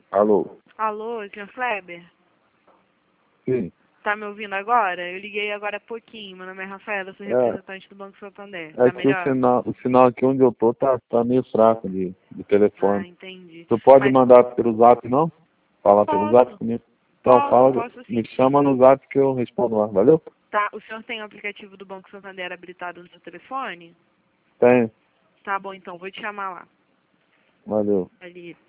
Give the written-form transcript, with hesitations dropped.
Alô? Alô, senhor Kleber? Sim. Tá me ouvindo agora? Eu liguei agora há pouquinho. Meu nome é Rafaela, eu sou representante do Banco Santander. Tá É que melhor? o sinal aqui onde eu tô tá meio fraco de Ah, telefone. entendi. Tu pode Mas mandar pelo zap, não? Falar pelo zap posso, comigo? Então posso sim. me chama no zap que eu respondo lá, valeu? Tá, o senhor tem o aplicativo do Banco Santander habilitado no seu telefone? Tem, Tá bom, então, vou te chamar lá. valeu. Ali.